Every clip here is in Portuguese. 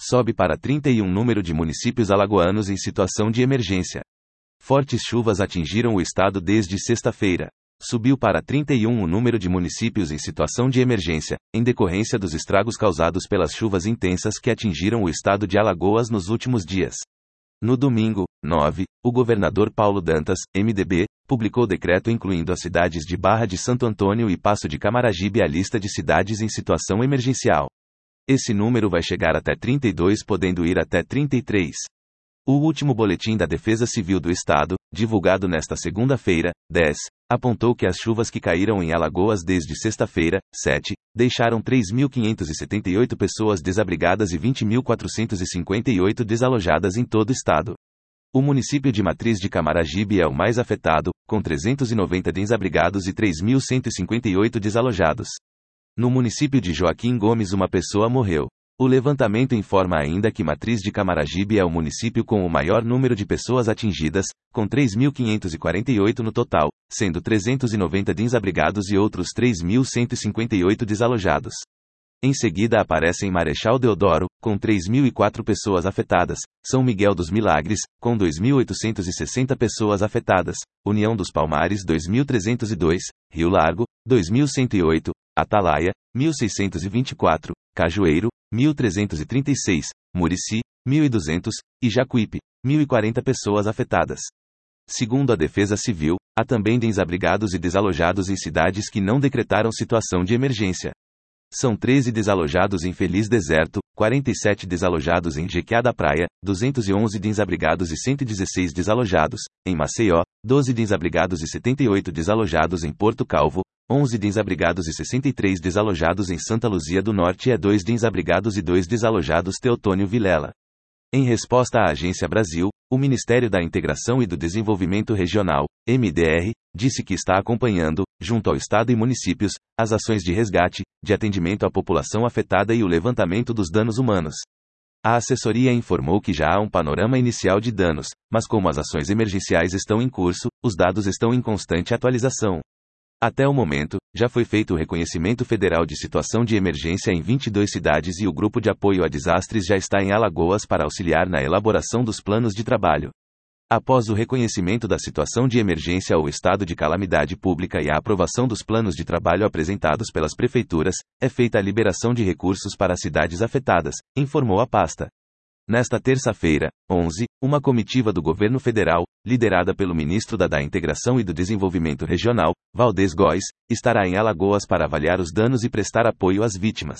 sobe para 31 número de municípios alagoanos em situação de emergência. Fortes chuvas atingiram o estado desde sexta-feira. Subiu para 31 o número de municípios em situação de emergência, em decorrência dos estragos causados pelas chuvas intensas que atingiram o estado de Alagoas nos últimos dias. No domingo, 9, o governador Paulo Dantas, MDB, publicou decreto incluindo as cidades de Barra de Santo Antônio e Paço de Camaragibe à lista de cidades em situação emergencial. Esse número vai chegar até 32, podendo ir até 33. O último boletim da Defesa Civil do Estado, divulgado nesta segunda-feira, 10, apontou que as chuvas que caíram em Alagoas desde sexta-feira, 7, deixaram 3.578 pessoas desabrigadas e 20.458 desalojadas em todo o estado. O município de Matriz de Camaragibe é o mais afetado, com 390 desabrigados e 3.158 desalojados. No município de Joaquim Gomes, uma pessoa morreu. O levantamento informa ainda que Matriz de Camaragibe é o município com o maior número de pessoas atingidas, com 3.548 no total, sendo 390 desabrigados e outros 3.158 desalojados. Em seguida aparecem Marechal Deodoro, com 3.004 pessoas afetadas, São Miguel dos Milagres, com 2.860 pessoas afetadas, União dos Palmares 2.302, Rio Largo, 2.108, Atalaia, 1.624, Cajueiro, 1.336, Murici, 1.200, e Jacuípe, 1.040 pessoas afetadas. Segundo a Defesa Civil, há também desabrigados e desalojados em cidades que não decretaram situação de emergência. São 13 desalojados em Feliz Deserto, 47 desalojados em Jequiá da Praia, 211 desabrigados e 116 desalojados, em Maceió, 12 desabrigados e 78 desalojados em Porto Calvo, 11 desabrigados e 63 desalojados em Santa Luzia do Norte e 2 desabrigados e 2 desalojados Teotônio Vilela. Em resposta à Agência Brasil, o Ministério da Integração e do Desenvolvimento Regional, MDR, disse que está acompanhando, junto ao Estado e municípios, as ações de resgate, de atendimento à população afetada e o levantamento dos danos humanos. A assessoria informou que já há um panorama inicial de danos, mas como as ações emergenciais estão em curso, os dados estão em constante atualização. Até o momento, já foi feito o reconhecimento federal de situação de emergência em 22 cidades e o Grupo de Apoio a Desastres já está em Alagoas para auxiliar na elaboração dos planos de trabalho. Após o reconhecimento da situação de emergência ou estado de calamidade pública e a aprovação dos planos de trabalho apresentados pelas prefeituras, é feita a liberação de recursos para as cidades afetadas, informou a pasta. Nesta terça-feira, 11, uma comitiva do governo federal, liderada pelo ministro da Integração e do Desenvolvimento Regional, Valdez Góes, estará em Alagoas para avaliar os danos e prestar apoio às vítimas.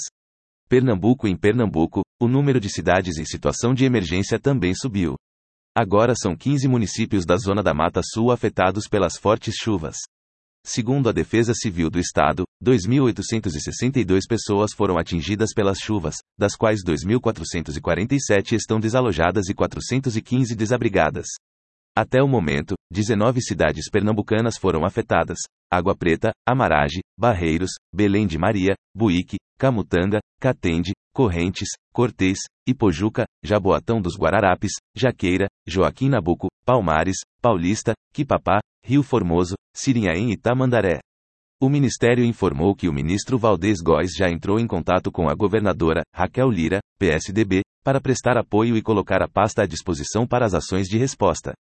Em Pernambuco, o número de cidades em situação de emergência também subiu. Agora são 15 municípios da Zona da Mata Sul afetados pelas fortes chuvas. Segundo a Defesa Civil do Estado, 2.862 pessoas foram atingidas pelas chuvas, das quais 2.447 estão desalojadas e 415 desabrigadas. Até o momento, 19 cidades pernambucanas foram afetadas: Água Preta, Amarage, Barreiros, Belém de Maria, Buíque, Camutanga, Catende, Correntes, Cortês, Ipojuca, Jaboatão dos Guararapes, Jaqueira, Joaquim Nabuco, Palmares, Paulista, Quipapá, Rio Formoso, Sirinhaém e Tamandaré. O Ministério informou que o ministro Valdez Góes já entrou em contato com a governadora, Raquel Lira, PSDB, para prestar apoio e colocar a pasta à disposição para as ações de resposta.